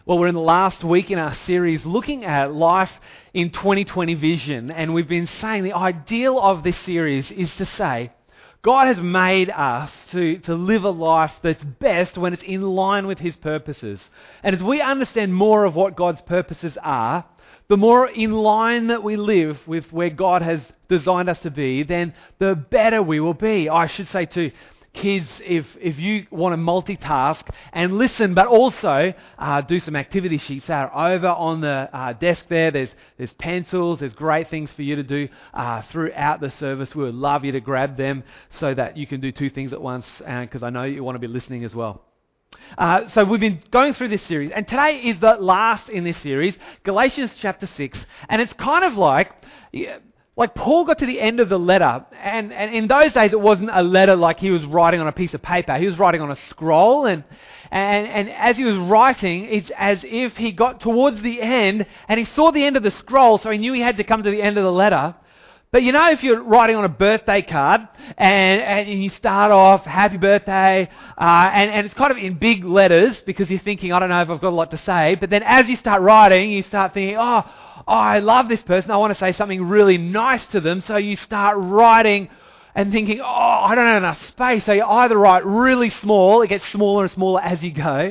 Well, we're in the last week in our series looking at life in 2020 vision, and we've been saying the ideal of this series is to say, God has made us to live a life that's best when it's in line with His purposes. And as we understand more of what God's purposes are, the more in line that we live with where God has designed us to be, then the better we will be. I should say too, kids, if you want to multitask and listen, but also do some activity sheets that are over on the desk there. There's pencils, there's great things for you to do throughout the service. We would love you to grab them so that you can do two things at once, because I know you want to be listening as well. So we've been going through this series, and today is the last in this series, Galatians chapter 6, and it's kind of like Paul got to the end of the letter, and in those days it wasn't a letter like he was writing on a piece of paper. He was writing on a scroll, and as he was writing, it's as if he got towards the end, and he saw the end of the scroll, so he knew he had to come to the end of the letter. But you know, if you're writing on a birthday card, and you start off, happy birthday, and it's kind of in big letters, because you're thinking, I don't know if I've got a lot to say, but then as you start writing, you start thinking, oh, I love this person, I want to say something really nice to them, so you start writing and thinking, oh, I don't have enough space, so you either write really small, it gets smaller and smaller as you go,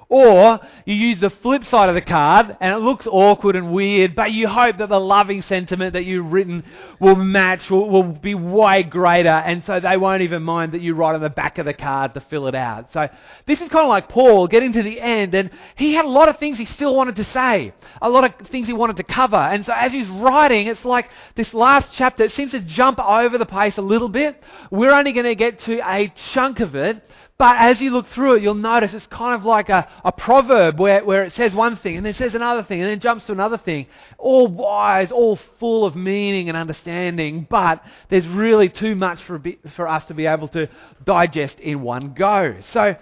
or you use the flip side of the card and it looks awkward and weird, but you hope that the loving sentiment that you've written will match, will be way greater, and so they won't even mind that you write on the back of the card to fill it out. So this is kind of like Paul getting to the end, and he had a lot of things he still wanted to say, a lot of things he wanted to cover, and so as he's writing, it's like this last chapter, it seems to jump over the pace a little bit. We're only going to get to a chunk of it, but as you look through it, you'll notice it's kind of like a proverb where it says one thing and then says another thing and then jumps to another thing. All wise, all full of meaning and understanding, but there's really too much for us to be able to digest in one go. So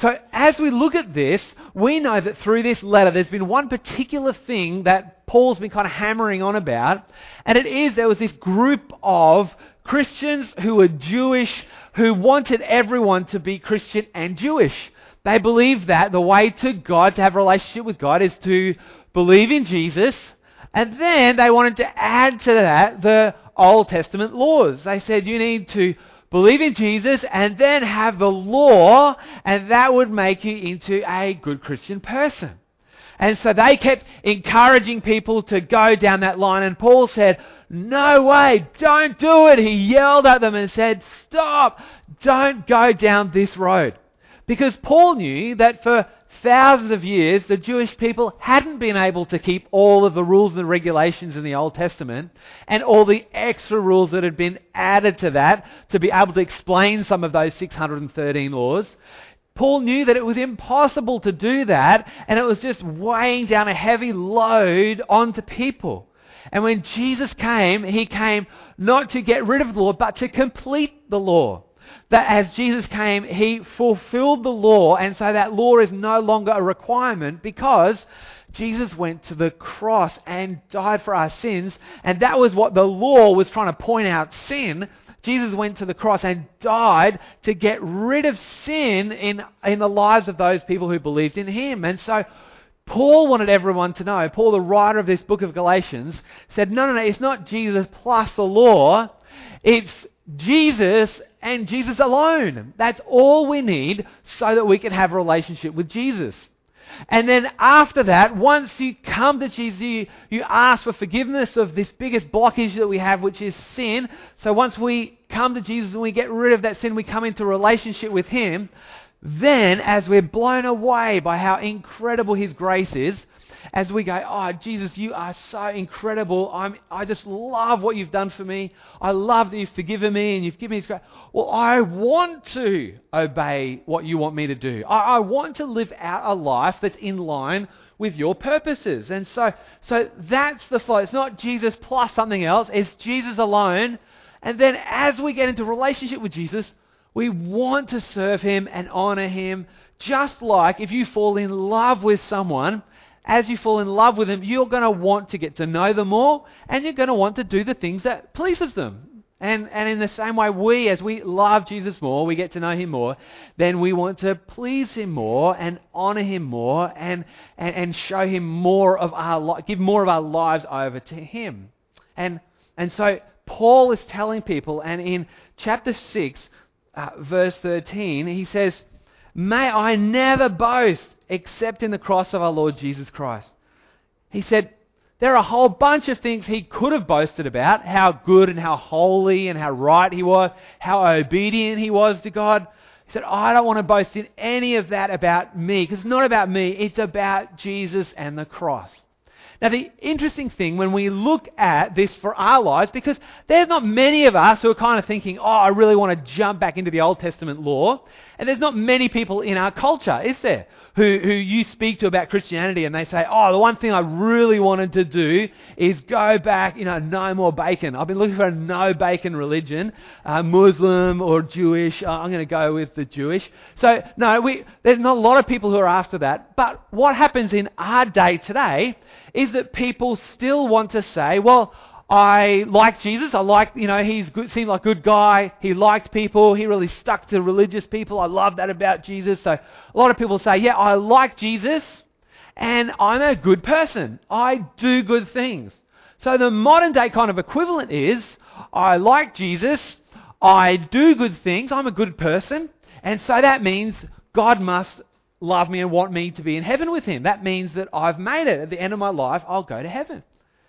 as we look at this, we know that through this letter there's been one particular thing that Paul's been kind of hammering on about, and it is there was this group of Christians who were Jewish, who wanted everyone to be Christian and Jewish. They believed that the way to God, to have a relationship with God, is to believe in Jesus, and then they wanted to add to that the Old Testament laws. They said you need to believe in Jesus and then have the law, and that would make you into a good Christian person. And so they kept encouraging people to go down that line, and Paul said, no way, don't do it. He yelled at them and said, stop, don't go down this road. Because Paul knew that for thousands of years, the Jewish people hadn't been able to keep all of the rules and regulations in the Old Testament and all the extra rules that had been added to that to be able to explain some of those 613 laws. Paul knew that it was impossible to do that, and it was just weighing down a heavy load onto people. And when Jesus came, He came not to get rid of the law, but to complete the law. That as Jesus came, He fulfilled the law, and so that law is no longer a requirement because Jesus went to the cross and died for our sins, and that was what the law was trying to point out, sin. Jesus went to the cross and died to get rid of sin in the lives of those people who believed in Him. And so Paul wanted everyone to know, Paul, the writer of this book of Galatians, said, no, it's not Jesus plus the law, it's Jesus and Jesus alone. That's all we need so that we can have a relationship with Jesus. And then after that, once you come to Jesus, you ask for forgiveness of this biggest blockage that we have, which is sin. So once we come to Jesus and we get rid of that sin, we come into a relationship with Him. Then, as we're blown away by how incredible His grace is, as we go, oh, Jesus, you are so incredible. I just love what you've done for me. I love that you've forgiven me and you've given me His grace. Well, I want to obey what you want me to do. I want to live out a life that's in line with your purposes. And so that's the flow. It's not Jesus plus something else. It's Jesus alone. And then as we get into relationship with Jesus, we want to serve Him and honor Him. Just like if you fall in love with someone, as you fall in love with them, you're going to want to get to know them more, and you're going to want to do the things that pleases them. And in the same way, as we love Jesus more, we get to know him more, then we want to please him more and honor him more and show him more of give more of our lives over to him. And so Paul is telling people, and in chapter 6, verse 13, he says, "May I never boast except in the cross of our Lord Jesus Christ." He said, there are a whole bunch of things he could have boasted about, how good and how holy and how right he was, how obedient he was to God. He said, I don't want to boast in any of that about me, because it's not about me, it's about Jesus and the cross. Now, the interesting thing when we look at this for our lives, because there's not many of us who are kind of thinking, I really want to jump back into the Old Testament law, and there's not many people in our culture, is there, who you speak to about Christianity and they say, the one thing I really wanted to do is go back, no more bacon. I've been looking for a no bacon religion, Muslim or Jewish. I'm going to go with the Jewish. So, no, there's not a lot of people who are after that. But what happens in our day today is that people still want to say, well, I like Jesus. I like, he's good, seemed like a good guy. He liked people. He really stuck to religious people. I love that about Jesus. So a lot of people say, yeah, I like Jesus and I'm a good person. I do good things. So the modern day kind of equivalent is, I like Jesus. I do good things. I'm a good person. And so that means God must love me and want me to be in heaven with him. That means that I've made it. At the end of my life, I'll go to heaven.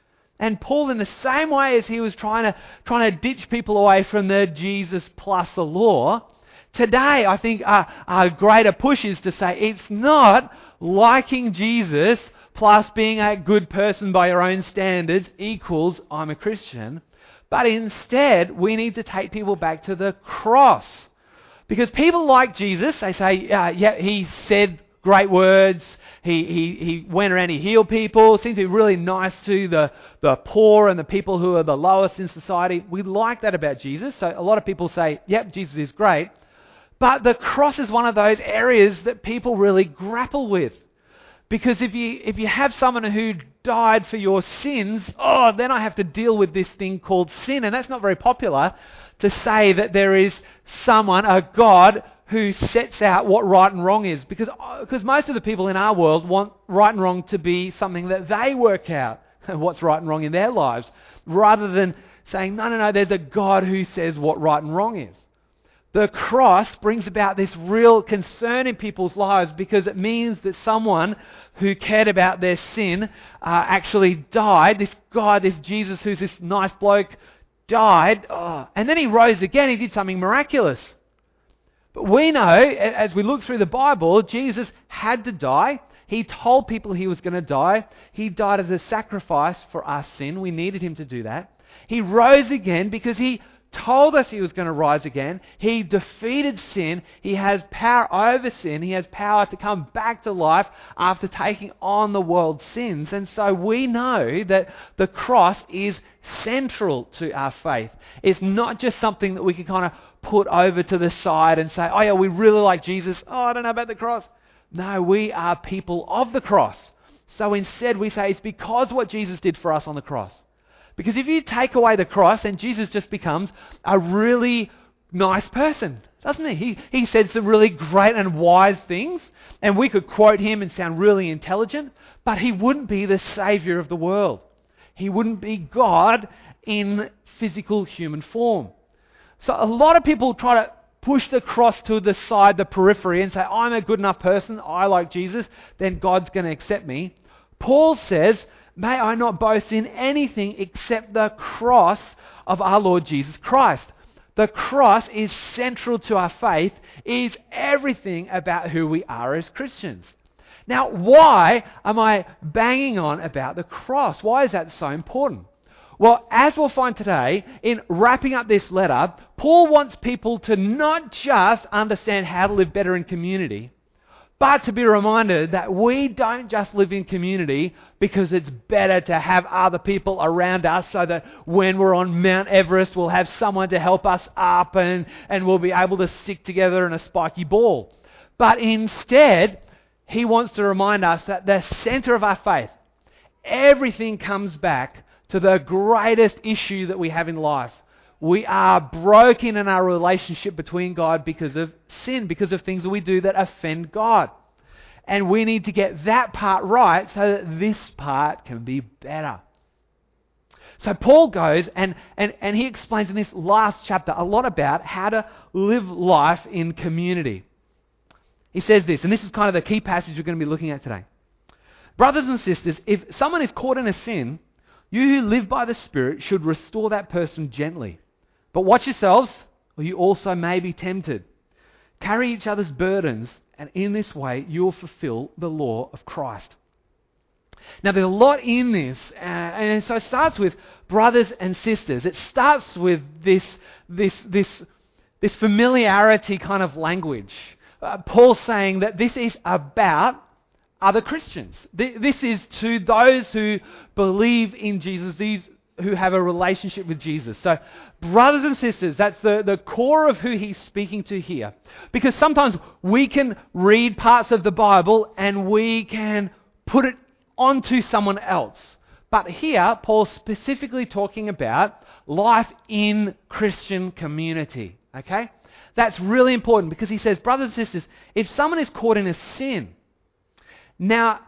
And Paul, in the same way as he was trying to ditch people away from the Jesus plus the law, today I think a greater push is to say it's not liking Jesus plus being a good person by your own standards equals I'm a Christian, but instead we need to take people back to the cross. Because people like Jesus, they say, he said great words, he went around, he healed people, seemed to be really nice to the poor and the people who are the lowest in society. We like that about Jesus. So a lot of people say, yep, Jesus is great. But the cross is one of those areas that people really grapple with. Because if you have someone who died for your sins, then I have to deal with this thing called sin. And that's not very popular to say that there is someone, a God, who sets out what right and wrong is. Because most of the people in our world want right and wrong to be something that they work out, what's right and wrong in their lives, rather than saying, no, there's a God who says what right and wrong is. The cross brings about this real concern in people's lives because it means that someone who cared about their sin actually died. This God, this Jesus who's this nice bloke, died, and then he rose again. He did something miraculous. But we know, as we look through the Bible, Jesus had to die. He told people he was going to die. He died as a sacrifice for our sin. We needed him to do that. He rose again because he told us he was going to rise again. He defeated sin. He has power over sin. He has power to come back to life after taking on the world's sins. And so we know that the cross is central to our faith. It's not just something that we can kind of put over to the side and say, we really like Jesus. I don't know about the cross. No, we are people of the cross. So instead we say it's because of what Jesus did for us on the cross. Because if you take away the cross, then Jesus just becomes a really nice person, doesn't he? He said some really great and wise things, and we could quote him and sound really intelligent, but he wouldn't be the Saviour of the world. He wouldn't be God in physical human form. So a lot of people try to push the cross to the side, the periphery, and say, I'm a good enough person, I like Jesus, then God's going to accept me. Paul says, may I not boast in anything except the cross of our Lord Jesus Christ. The cross is central to our faith, is everything about who we are as Christians. Now, why am I banging on about the cross? Why is that so important? Well, as we'll find today, in wrapping up this letter, Paul wants people to not just understand how to live better in community, but to be reminded that we don't just live in community because it's better to have other people around us so that when we're on Mount Everest, we'll have someone to help us up and we'll be able to stick together in a spiky ball. But instead, he wants to remind us that the center of our faith, everything comes back to the greatest issue that we have in life, we are broken in our relationship between God because of sin, because of things that we do that offend God. And we need to get that part right so that this part can be better. So Paul goes and he explains in this last chapter a lot about how to live life in community. He says this, and this is kind of the key passage we're going to be looking at today. Brothers and sisters, if someone is caught in a sin, you who live by the Spirit should restore that person gently. But watch yourselves, or you also may be tempted. Carry each other's burdens, and in this way you will fulfill the law of Christ. Now there's a lot in this, and so it starts with brothers and sisters. It starts with this familiarity kind of language. Paul's saying that this is about other Christians. This is to those who believe in Jesus, these who have a relationship with Jesus. So brothers and sisters, that's the core of who he's speaking to here. Because sometimes we can read parts of the Bible and we can put it onto someone else. But here, Paul's specifically talking about life in Christian community. Okay? That's really important because he says, brothers and sisters, if someone is caught in a sin, now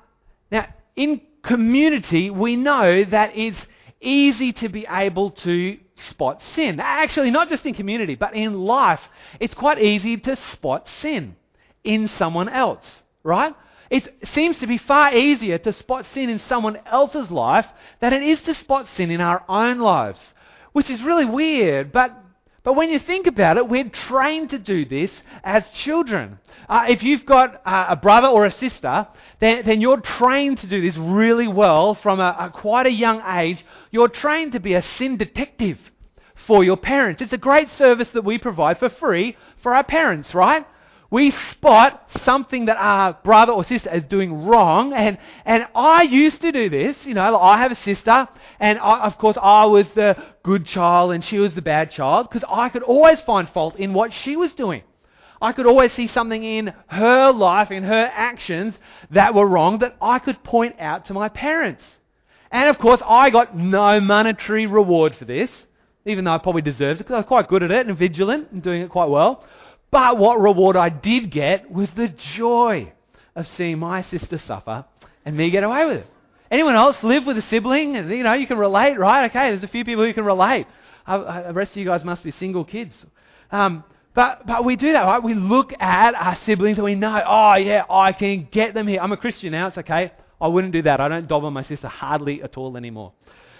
in community, we know that it's easy to be able to spot sin. Actually, not just in community, but in life, it's quite easy to spot sin in someone else, right? It seems to be far easier to spot sin in someone else's life than it is to spot sin in our own lives, which is really weird, but when you think about it, we're trained to do this as children. If you've got a brother or a sister, then you're trained to do this really well from quite a young age. You're trained to be a sin detective for your parents. It's a great service that we provide for free for our parents, right? We spot something that our brother or sister is doing wrong, and I used to do this. I have a sister, and of course I was the good child and she was the bad child because I could always find fault in what she was doing. I could always see something in her life, in her actions that were wrong that I could point out to my parents. And of course I got no monetary reward for this, even though I probably deserved it because I was quite good at it and vigilant and doing it quite well. But what reward I did get was the joy of seeing my sister suffer and me get away with it. Anyone else live with a sibling? And you can relate, right? Okay, there's a few people who can relate. The rest of you guys must be single kids. But we do that, right? We look at our siblings and we know, oh yeah, I can get them here. I'm a Christian now, it's okay. I wouldn't do that. I don't dob on my sister hardly at all anymore.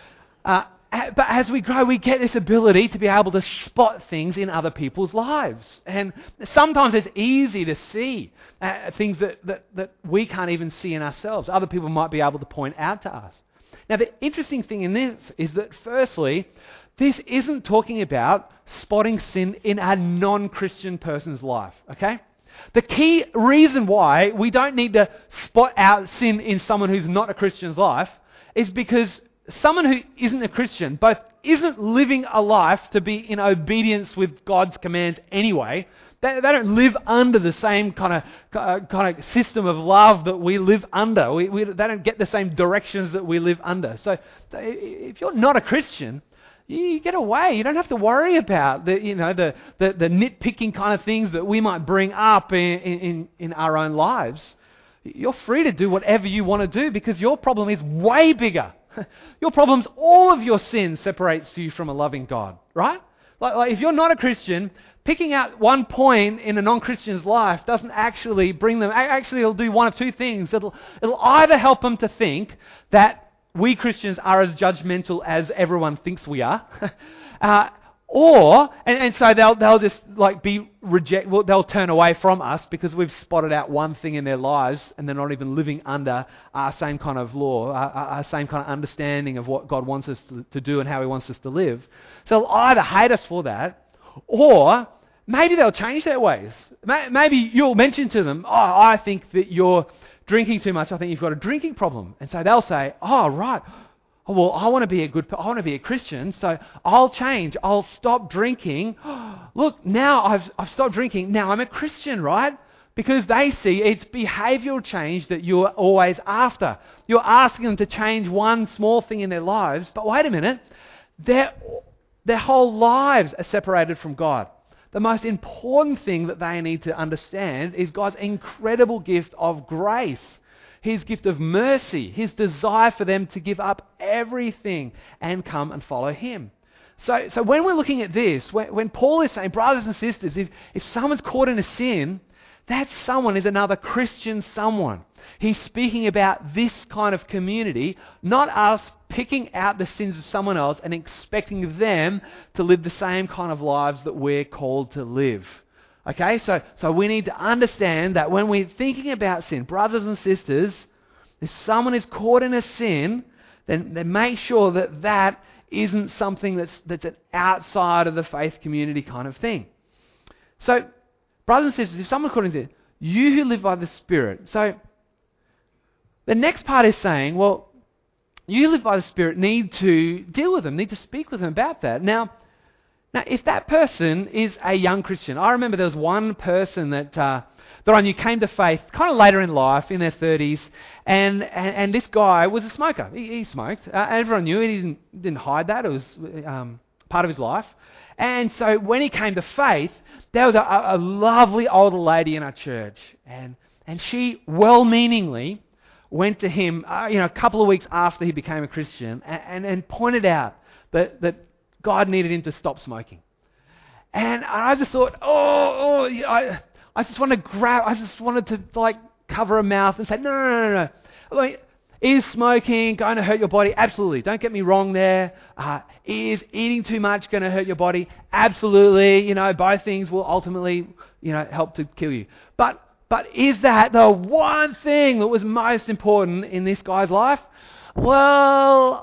But as we grow, we get this ability to be able to spot things in other people's lives. And sometimes it's easy to see things that we can't even see in ourselves. Other people might be able to point out to us. Now, the interesting thing in this is that, firstly, this isn't talking about spotting sin in a non-Christian person's life, okay? The key reason why we don't need to spot out sin in someone who's not a Christian's life is because someone who isn't a Christian both isn't living a life to be in obedience with God's commands anyway. They don't live under the same kind of system of love that we live under. They don't get the same directions that we live under. So if you're not a Christian, you get away. You don't have to worry about the nitpicking kind of things that we might bring up in our own lives. You're free to do whatever you want to do because your problem is way bigger. Your problem's all of your sin separates you from a loving God, right? Like if you're not a Christian, picking out one point in a non-Christian's life doesn't actually bring them. Actually, it'll do one of two things. It'll either help them to think that we Christians are as judgmental as everyone thinks we are, so they'll just they'll turn away from us because we've spotted out one thing in their lives and they're not even living under our same kind of law, our same kind of understanding of what God wants us to do and how He wants us to live. So they'll either hate us for that, or maybe they'll change their ways. Maybe you'll mention to them, oh, I think that you're drinking too much. I think you've got a drinking problem. And so they'll say, oh, right. Well, I want to be a Christian, so I'll change. I'll stop drinking. Look, now I've stopped drinking. Now I'm a Christian, right? Because they see it's behavioural change that you're always after. You're asking them to change one small thing in their lives, but wait a minute, they're Their whole lives are separated from God. The most important thing that they need to understand is God's incredible gift of grace, His gift of mercy, His desire for them to give up everything and come and follow Him. So when we're looking at this, when Paul is saying, brothers and sisters, if someone's caught in a sin, that someone is another Christian someone. He's speaking about this kind of community, not us picking out the sins of someone else and expecting them to live the same kind of lives that we're called to live. Okay, so we need to understand that when we're thinking about sin, brothers and sisters, if someone is caught in a sin, then make sure that isn't something that's an outside of the faith community kind of thing. So, brothers and sisters, if someone's caught in sin, you who live by the Spirit. So, the next part is saying, well, you who live by the Spirit need to deal with them, need to speak with them about that. Now, if that person is a young Christian, I remember there was one person that I knew came to faith kind of later in life, in their 30s, and this guy was a smoker. He smoked. Everyone knew it. He didn't hide that. It was part of his life. And so when he came to faith, there was a lovely older lady in our church, and she well-meaningly went to him a couple of weeks after he became a Christian and pointed out that God needed him to stop smoking. And I just thought, I just wanted to cover her mouth and say, no. Like, is smoking going to hurt your body? Absolutely. Don't get me wrong there. Is eating too much going to hurt your body? Absolutely. Both things will ultimately, help to kill you. But is that the one thing that was most important in this guy's life? Well,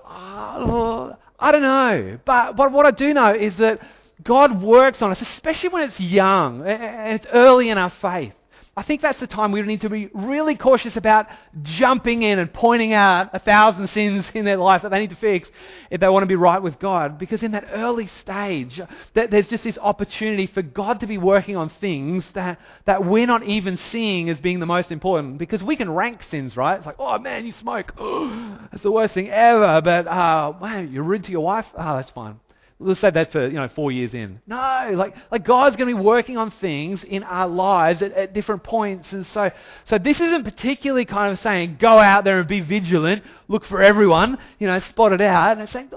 I don't know. But what I do know is that God works on us, especially when it's young and it's early in our faith. I think that's the time we need to be really cautious about jumping in and pointing out 1,000 sins in their life that they need to fix if they want to be right with God. Because in that early stage, there's just this opportunity for God to be working on things that we're not even seeing as being the most important. Because we can rank sins, right? It's like, oh man, you smoke. Oh, that's the worst thing ever. But man, you're rude to your wife. Oh, that's fine. Let's say that for 4 years in. No, like God's going to be working on things in our lives at different points, and so this isn't particularly kind of saying go out there and be vigilant, look for everyone, spot it out. And it's saying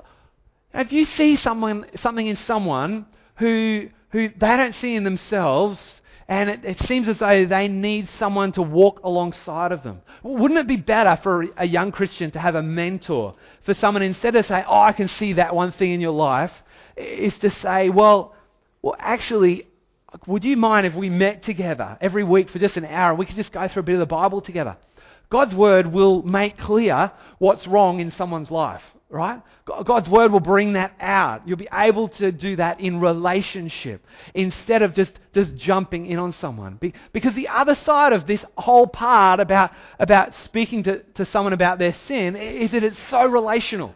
if you see something in someone who they don't see in themselves, and it seems as though they need someone to walk alongside of them. Wouldn't it be better for a young Christian to have a mentor, for someone instead of saying, I can see that one thing in your life, is to say, well, actually, would you mind if we met together every week for just an hour and we could just go through a bit of the Bible together? God's Word will make clear what's wrong in someone's life, right? God's Word will bring that out. You'll be able to do that in relationship instead of just jumping in on someone. Because the other side of this whole part about speaking to someone about their sin is that it's so relational.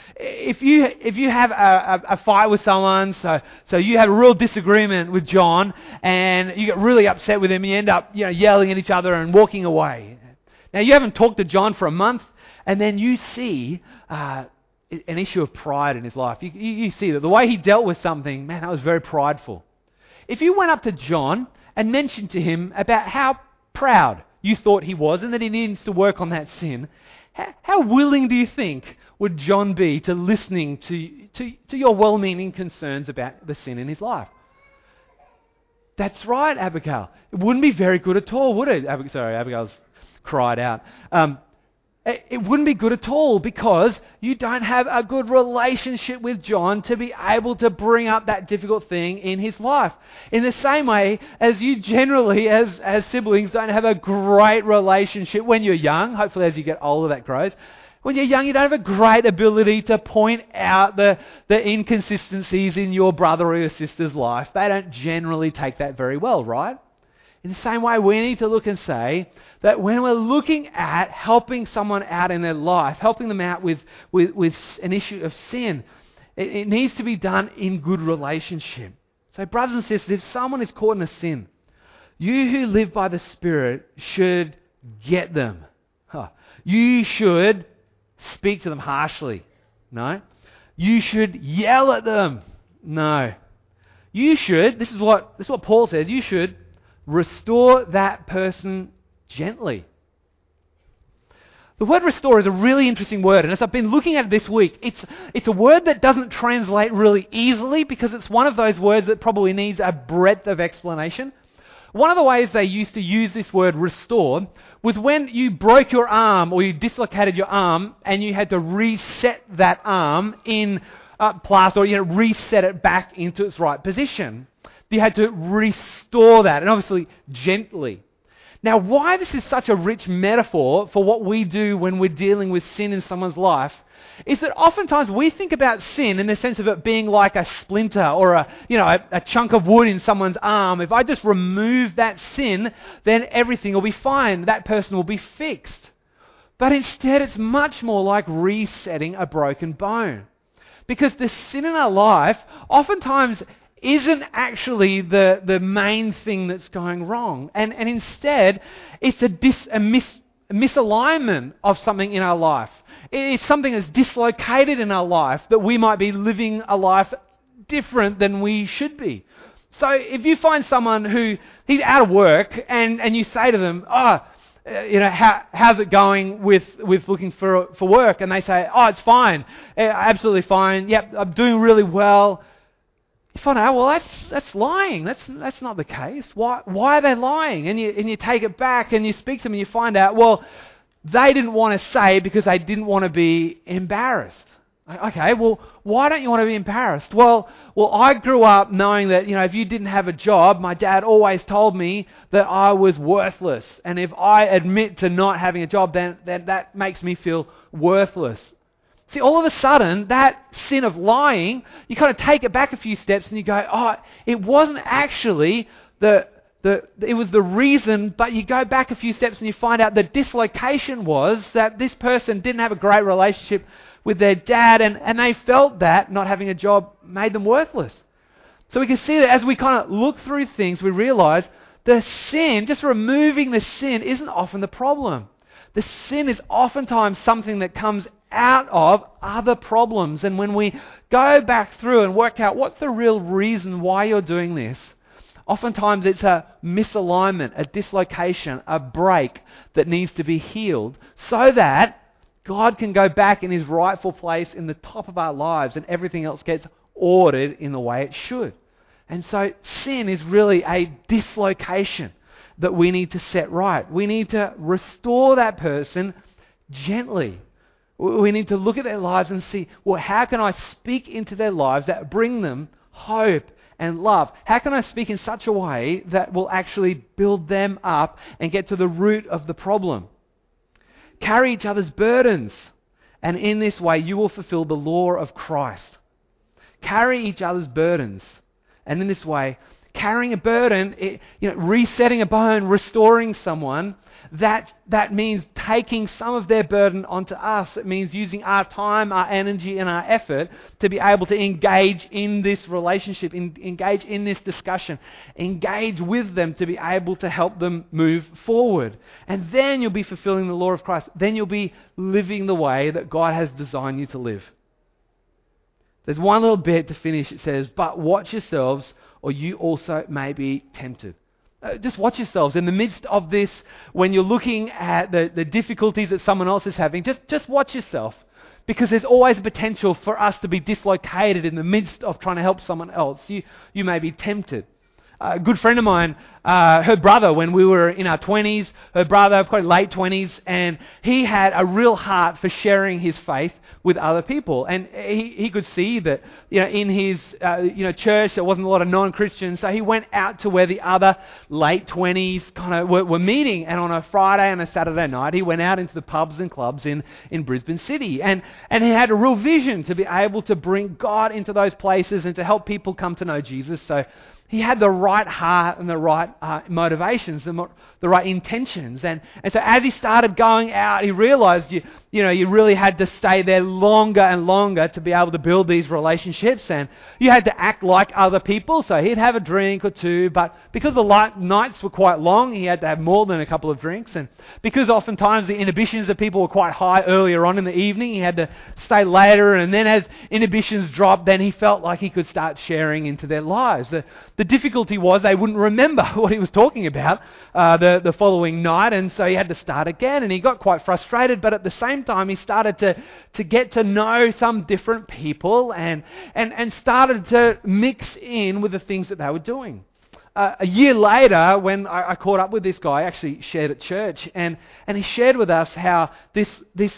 If you have a fight with someone, so you have a real disagreement with John, and you get really upset with him, and you end up yelling at each other and walking away. Now you haven't talked to John for a month, and then you see an issue of pride in his life. You see that the way he dealt with something, man, that was very prideful. If you went up to John and mentioned to him about how proud you thought he was and that he needs to work on that sin, how willing do you think would John be to listening to your well-meaning concerns about the sin in his life? That's right, Abigail. It wouldn't be very good at all, would it? Abigail's cried out. It wouldn't be good at all because you don't have a good relationship with John to be able to bring up that difficult thing in his life. In the same way as you generally, as siblings, don't have a great relationship when you're young. Hopefully as you get older that grows. When you're young, you don't have a great ability to point out the inconsistencies in your brother or your sister's life. They don't generally take that very well, right? In the same way, we need to look and say that when we're looking at helping someone out in their life, helping them out with an issue of sin, it needs to be done in good relationship. So brothers and sisters, if someone is caught in a sin, you who live by the Spirit should get them. You should speak to them harshly. No? You should yell at them. No. You should, this is what Paul says, you should restore that person gently. The word restore is a really interesting word, and as I've been looking at it this week, it's a word that doesn't translate really easily because it's one of those words that probably needs a breadth of explanation. One of the ways they used to use this word restore was when you broke your arm or you dislocated your arm and you had to reset that arm in plaster, or reset it back into its right position. You had to restore that, and obviously gently. Now, why this is such a rich metaphor for what we do when we're dealing with sin in someone's life is that oftentimes we think about sin in the sense of it being like a splinter or a chunk of wood in someone's arm. If I just remove that sin, then everything will be fine. That person will be fixed. But instead, it's much more like resetting a broken bone. Because the sin in our life oftentimes isn't actually the main thing that's going wrong. And instead, it's a misalignment of something in our life. It's something that's dislocated in our life that we might be living a life different than we should be. So if you find someone who, he's out of work and you say to them, how's it going with looking for work? And they say, it's fine, absolutely fine, yep, I'm doing really well. You find out, well, that's lying. That's not the case. Why are they lying? And you take it back and you speak to them and you find out, well, they didn't want to say because they didn't want to be embarrassed. Okay, well, why don't you want to be embarrassed? Well, I grew up knowing that, if you didn't have a job, my dad always told me that I was worthless. And if I admit to not having a job, then that makes me feel worthless. See, all of a sudden, that sin of lying, you kind of take it back a few steps and you go, it wasn't actually it was the reason, but you go back a few steps and you find out the dislocation was that this person didn't have a great relationship with their dad and they felt that not having a job made them worthless. So we can see that as we kind of look through things, we realize the sin, just removing the sin, isn't often the problem. The sin is oftentimes something that comes out of other problems. And when we go back through and work out what's the real reason why you're doing this, oftentimes it's a misalignment, a dislocation, a break that needs to be healed so that God can go back in His rightful place in the top of our lives and everything else gets ordered in the way it should. And so sin is really a dislocation that we need to set right. We need to restore that person gently. We need to look at their lives and see, well, how can I speak into their lives that bring them hope and love? How can I speak in such a way that will actually build them up and get to the root of the problem? Carry each other's burdens, and in this way you will fulfill the law of Christ. Carry each other's burdens, and in this way, carrying a burden, resetting a bone, restoring someone, that means taking some of their burden onto us. It means using our time, our energy, and our effort to be able to engage in this relationship, engage in this discussion, engage with them to be able to help them move forward. And then you'll be fulfilling the law of Christ. Then you'll be living the way that God has designed you to live. There's one little bit to finish. It says, but watch yourselves, or you also may be tempted. Just watch yourselves. In the midst of this, when you're looking at the difficulties that someone else is having, just watch yourself. Because there's always a potential for us to be dislocated in the midst of trying to help someone else. You may be tempted. A good friend of mine, her brother, when we were in our 20s, her brother, probably late 20s, and he had a real heart for sharing his faith with other people. And he could see that, in his, church, there wasn't a lot of non-Christians. So he went out to where the other late 20s kind of were meeting. And on a Friday and a Saturday night, he went out into the pubs and clubs in Brisbane City. And he had a real vision to be able to bring God into those places and to help people come to know Jesus. So he had the right heart and the right motivations. The the right intentions. And so as he started going out, he realized you really had to stay there longer and longer to be able to build these relationships, and you had to act like other people. So he'd have a drink or two, but because the nights were quite long, he had to have more than a couple of drinks. And because oftentimes the inhibitions of people were quite high earlier on in the evening, he had to stay later, and then as inhibitions dropped, then he felt like he could start sharing into their lives. The difficulty was they wouldn't remember what he was talking about the following night, and so he had to start again, and he got quite frustrated, but at the same time he started to get to know some different people and started to mix in with the things that they were doing. A year later, when I caught up with this guy, I actually shared at church, and he shared with us how these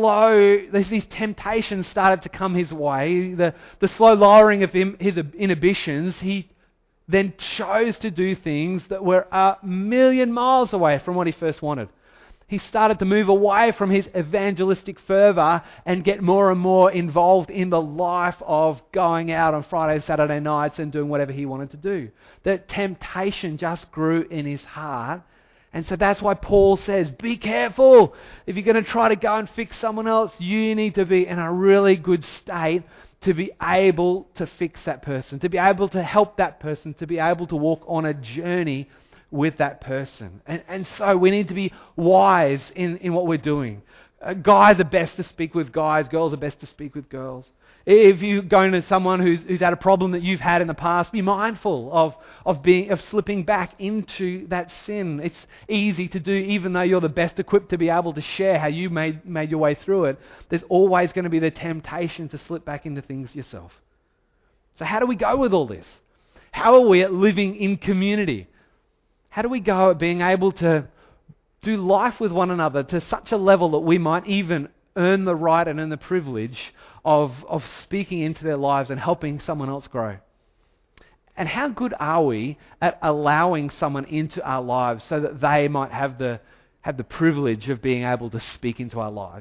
temptations started to come his way, the slow lowering of his inhibitions. He then chose to do things that were a million miles away from what he first wanted. He started to move away from his evangelistic fervour and get more and more involved in the life of going out on Friday and Saturday nights and doing whatever he wanted to do. The temptation just grew in his heart. And so that's why Paul says, be careful. If you're going to try to go and fix someone else, you need to be in a really good state to be able to fix that person, to be able to help that person, to be able to walk on a journey with that person. And so we need to be wise in what we're doing. Guys are best to speak with guys, girls are best to speak with girls. If you're going to someone who's had a problem that you've had in the past, be mindful of slipping back into that sin. It's easy to do, even though you're the best equipped to be able to share how you made your way through it. There's always going to be the temptation to slip back into things yourself. So how do we go with all this? How are we at living in community? How do we go at being able to do life with one another to such a level that we might even earn the right and earn the privilege of speaking into their lives and helping someone else grow? And how good are we at allowing someone into our lives so that they might have the privilege of being able to speak into our lives?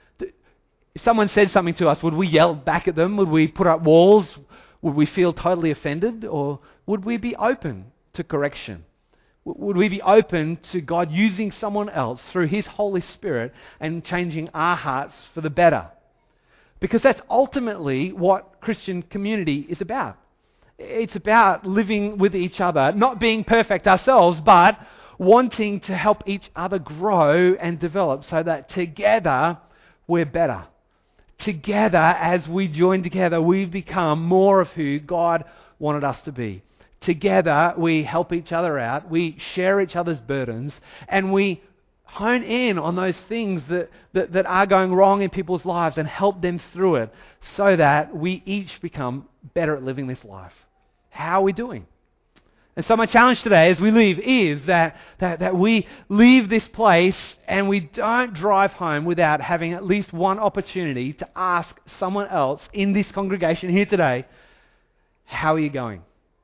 If someone said something to us, would we yell back at them? Would we put up walls? Would we feel totally offended? Or would we be open to correction? Would we be open to God using someone else through His Holy Spirit and changing our hearts for the better? Because that's ultimately what Christian community is about. It's about living with each other, not being perfect ourselves, but wanting to help each other grow and develop so that together we're better. Together, as we join together, we become more of who God wanted us to be. Together, we help each other out, we share each other's burdens, and we hone in on those things that are going wrong in people's lives and help them through it so that we each become better at living this life. How are we doing? And so my challenge today as we leave is that we leave this place and we don't drive home without having at least one opportunity to ask someone else in this congregation here today, how are you going?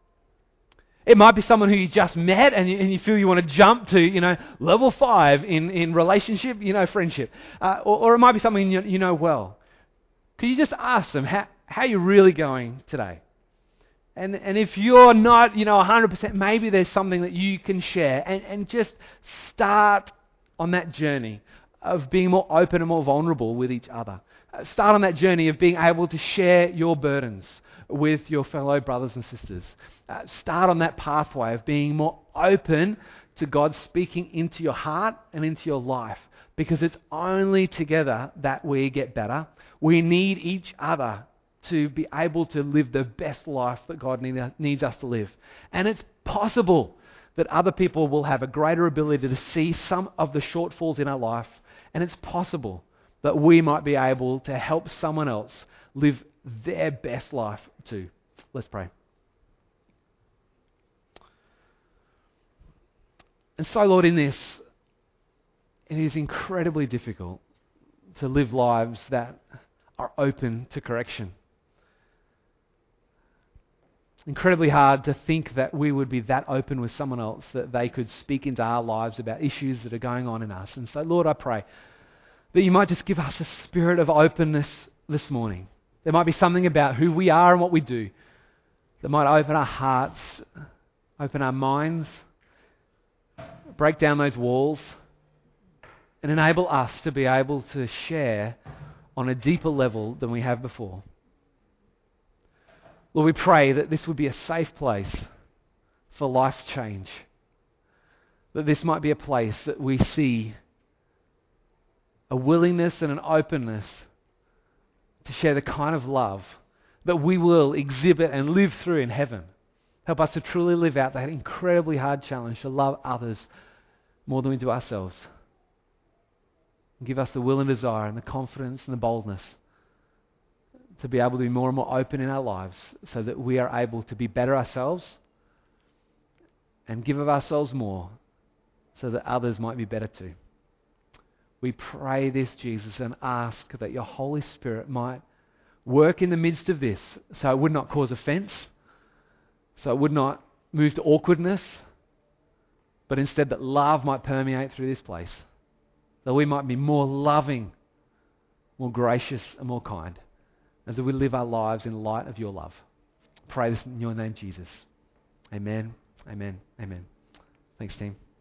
It might be someone who you just met and you feel you want to jump to, level 5 in relationship, friendship. Or it might be someone you know well. Could you just ask them, how are you really going today? And if you're not, 100%, maybe there's something that you can share and just start on that journey of being more open and more vulnerable with each other. Start on that journey of being able to share your burdens with your fellow brothers and sisters. Start on that pathway of being more open to God speaking into your heart and into your life, because it's only together that we get better. We need each other to be able to live the best life that God needs us to live. And it's possible that other people will have a greater ability to see some of the shortfalls in our life, and it's possible that we might be able to help someone else live their best life too. Let's pray. And so, Lord, in this, it is incredibly difficult to live lives that are open to correction. Incredibly hard to think that we would be that open with someone else that they could speak into our lives about issues that are going on in us. And so, Lord, I pray that you might just give us a spirit of openness this morning. There might be something about who we are and what we do that might open our hearts, open our minds, break down those walls and enable us to be able to share on a deeper level than we have before. Lord, we pray that this would be a safe place for life change. That this might be a place that we see a willingness and an openness to share the kind of love that we will exhibit and live through in heaven. Help us to truly live out that incredibly hard challenge to love others more than we do ourselves. And give us the will and desire and the confidence and the boldness to be able to be more and more open in our lives so that we are able to be better ourselves and give of ourselves more so that others might be better too. We pray this, Jesus, and ask that your Holy Spirit might work in the midst of this so it would not cause offense, so it would not move to awkwardness, but instead that love might permeate through this place, that we might be more loving, more gracious, and more kind as we live our lives in light of your love. Pray this in your name, Jesus. Amen, amen, amen. Thanks, team.